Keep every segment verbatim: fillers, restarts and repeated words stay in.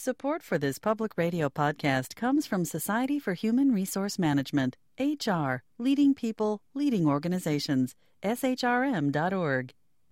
Support for this public radio podcast comes from Society for Human Resource Management, H R, leading people, leading organizations, S H R M dot org.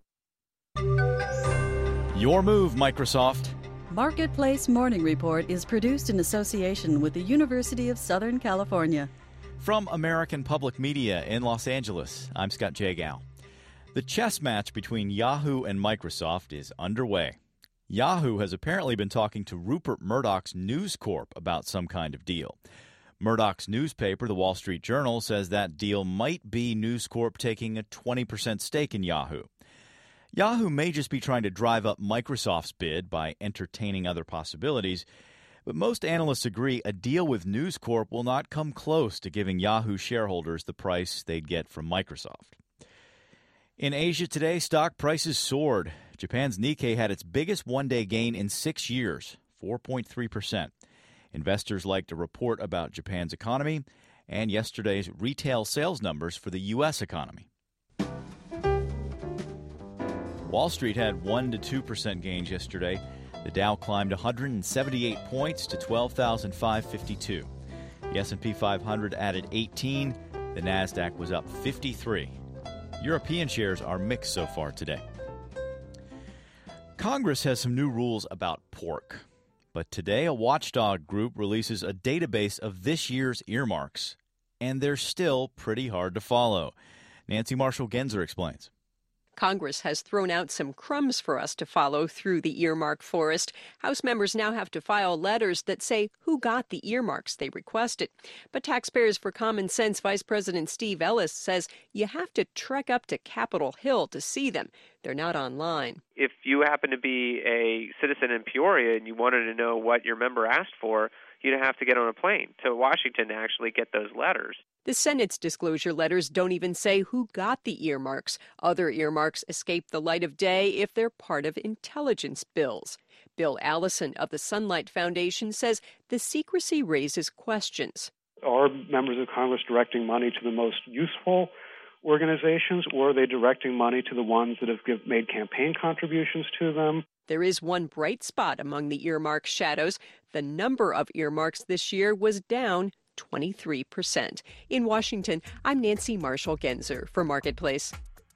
Your move, Microsoft. Marketplace Morning Report is produced in association with the University of Southern California. From American Public Media in Los Angeles, I'm Scott Jagow. The chess match between Yahoo and Microsoft is underway. Yahoo has apparently been talking to Rupert Murdoch's News Corp about some kind of deal. Murdoch's newspaper, The Wall Street Journal, says that deal might be News Corp taking a twenty percent stake in Yahoo. Yahoo may just be trying to drive up Microsoft's bid by entertaining other possibilities, but most analysts agree a deal with News Corp will not come close to giving Yahoo shareholders the price they'd get from Microsoft. In Asia today, stock prices soared. Japan's Nikkei had its biggest one-day gain in six years, four point three percent. Investors liked a report about Japan's economy and yesterday's retail sales numbers for the U S economy. Wall Street had one to two percent gains yesterday. The Dow climbed one hundred seventy-eight points to twelve thousand five hundred fifty-two. The S and P five hundred added eighteen. The Nasdaq was up fifty-three. European shares are mixed so far today. Congress has some new rules about pork. But today, a watchdog group releases a database of this year's earmarks. And they're still pretty hard to follow. Nancy Marshall-Genzer explains. Congress has thrown out some crumbs for us to follow through the earmark forest. House members now have to file letters that say who got the earmarks they requested. But Taxpayers for Common Sense Vice President Steve Ellis says you have to trek up to Capitol Hill to see them. They're not online. If you happen to be a citizen in Peoria and you wanted to know what your member asked for, you'd have to get on a plane to Washington to actually get those letters. The Senate's disclosure letters don't even say who got the earmarks. Other earmarks escape the light of day if they're part of intelligence bills. Bill Allison of the Sunlight Foundation says the secrecy raises questions. Are members of Congress directing money to the most useful organizations, or are they directing money to the ones that have give, made campaign contributions to them? There is one bright spot among the earmark shadows. The number of earmarks this year was down twenty-three percent. In Washington, I'm Nancy Marshall-Genzer for Marketplace.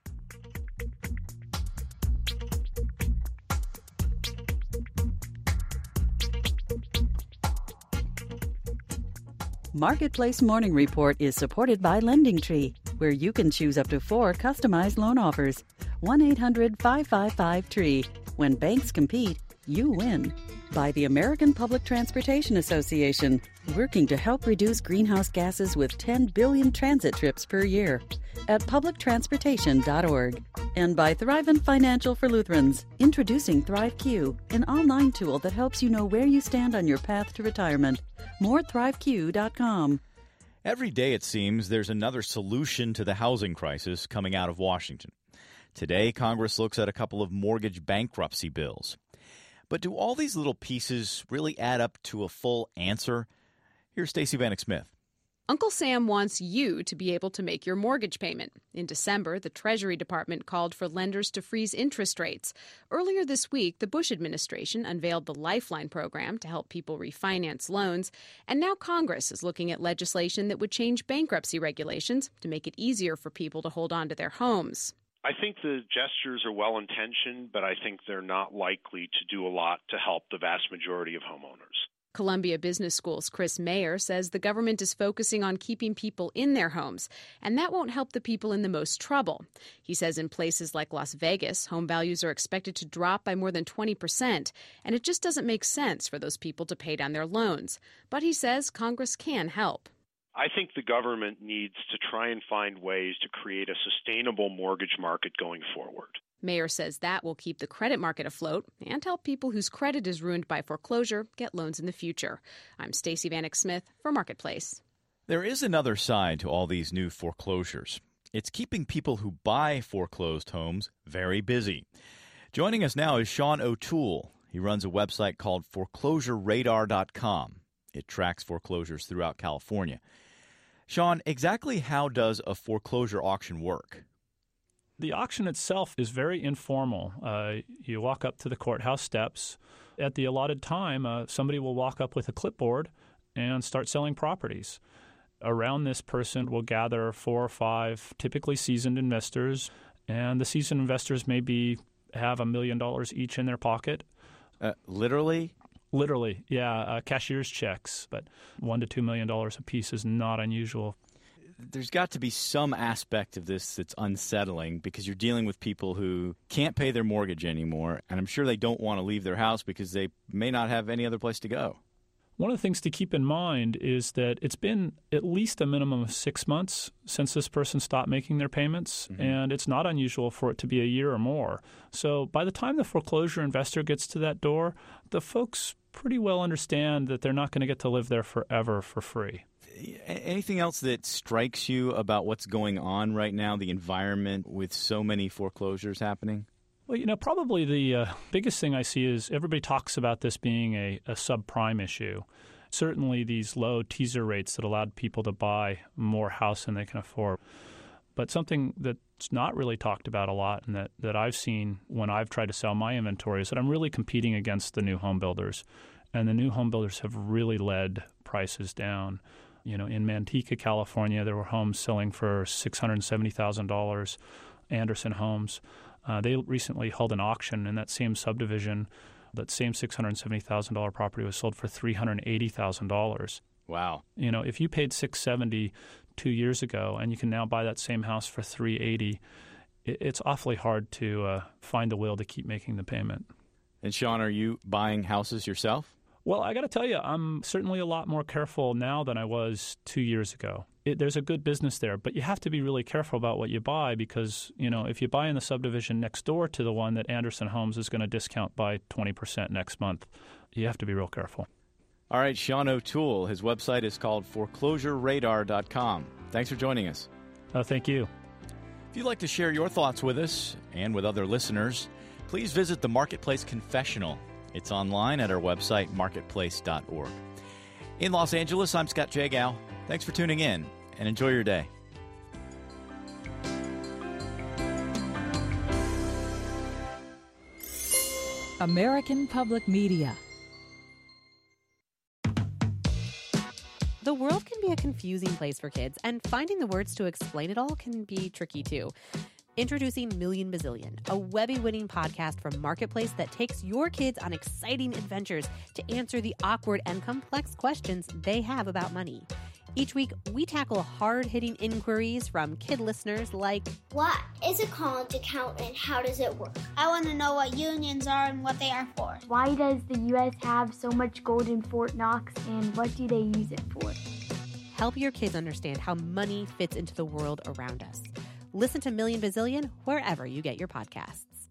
Marketplace Morning Report is supported by LendingTree, where you can choose up to four customized loan offers. one eight hundred five five five T R E E. When banks compete, you win. By the American Public Transportation Association, working to help reduce greenhouse gases with ten billion transit trips per year. At public transportation dot org. And by Thrivent Financial for Lutherans, introducing ThriveQ, an online tool that helps you know where you stand on your path to retirement. More thrive q dot com. Every day, it seems, there's another solution to the housing crisis coming out of Washington. Today, Congress looks at a couple of mortgage bankruptcy bills. But do all these little pieces really add up to a full answer? Here's Stacey Vanek Smith. Uncle Sam wants you to be able to make your mortgage payment. In December, the Treasury Department called for lenders to freeze interest rates. Earlier this week, the Bush administration unveiled the Lifeline program to help people refinance loans. And now Congress is looking at legislation that would change bankruptcy regulations to make it easier for people to hold on to their homes. I think the gestures are well-intentioned, but I think they're not likely to do a lot to help the vast majority of homeowners. Columbia Business School's Chris Mayer says the government is focusing on keeping people in their homes, and that won't help the people in the most trouble. He says in places like Las Vegas, home values are expected to drop by more than twenty percent, and it just doesn't make sense for those people to pay down their loans. But he says Congress can help. I think the government needs to try and find ways to create a sustainable mortgage market going forward. Mayer says that will keep the credit market afloat and help people whose credit is ruined by foreclosure get loans in the future. I'm Stacey Vanek Smith for Marketplace. There is another side to all these new foreclosures. It's keeping people who buy foreclosed homes very busy. Joining us now is Sean O'Toole. He runs a website called foreclosure radar dot com. It tracks foreclosures throughout California. Sean, exactly how does a foreclosure auction work? The auction itself is very informal. Uh, you walk up to the courthouse steps. At the allotted time, uh, somebody will walk up with a clipboard and start selling properties. Around this person will gather four or five typically seasoned investors, and the seasoned investors maybe have a million dollars each in their pocket. Uh, literally? Literally, yeah. Uh, cashier's checks, but one to two million dollars a piece is not unusual. There's got to be some aspect of this that's unsettling because you're dealing with people who can't pay their mortgage anymore, and I'm sure they don't want to leave their house because they may not have any other place to go. One of the things to keep in mind is that it's been at least a minimum of six months since this person stopped making their payments, mm-hmm. and it's not unusual for it to be a year or more. So by the time the foreclosure investor gets to that door, the folks pretty well understand that they're not going to get to live there forever for free. Anything else that strikes you about what's going on right now, the environment with so many foreclosures happening? Well, you know, probably the uh, biggest thing I see is everybody talks about this being a, a subprime issue. Certainly these low teaser rates that allowed people to buy more house than they can afford. But something that's not really talked about a lot and that, that I've seen when I've tried to sell my inventory is that I'm really competing against the new home builders. And the new home builders have really led prices down. You know, in Manteca, California, there were homes selling for six hundred seventy thousand dollars, Anderson Homes. Uh, they recently held an auction in that same subdivision. That same six hundred seventy thousand dollars property was sold for three hundred eighty thousand dollars. Wow. You know, if you paid six hundred seventy dollars two years ago and you can now buy that same house for three hundred eighty dollars, it, it's awfully hard to uh, find the will to keep making the payment. And Sean, are you buying houses yourself? Well, I got to tell you, I'm certainly a lot more careful now than I was two years ago. It, there's a good business there, but you have to be really careful about what you buy because, you know, if you buy in the subdivision next door to the one that Anderson Homes is going to discount by twenty percent next month, you have to be real careful. All right, Sean O'Toole, his website is called foreclosure radar dot com. Thanks for joining us. Uh, thank you. If you'd like to share your thoughts with us and with other listeners, please visit the Marketplace Confessional. It's online at our website, marketplace dot org. In Los Angeles, I'm Scott Jagow. Thanks for tuning in, and enjoy your day. American Public Media. The world can be a confusing place for kids, and finding the words to explain it all can be tricky too. Introducing Million Bazillion, a Webby-winning podcast from Marketplace that takes your kids on exciting adventures to answer the awkward and complex questions they have about money. Each week, we tackle hard-hitting inquiries from kid listeners like, what is a college account and how does it work? I want to know what unions are and what they are for. Why does the U S have so much gold in Fort Knox and what do they use it for? Help your kids understand how money fits into the world around us. Listen to Million Bazillion wherever you get your podcasts.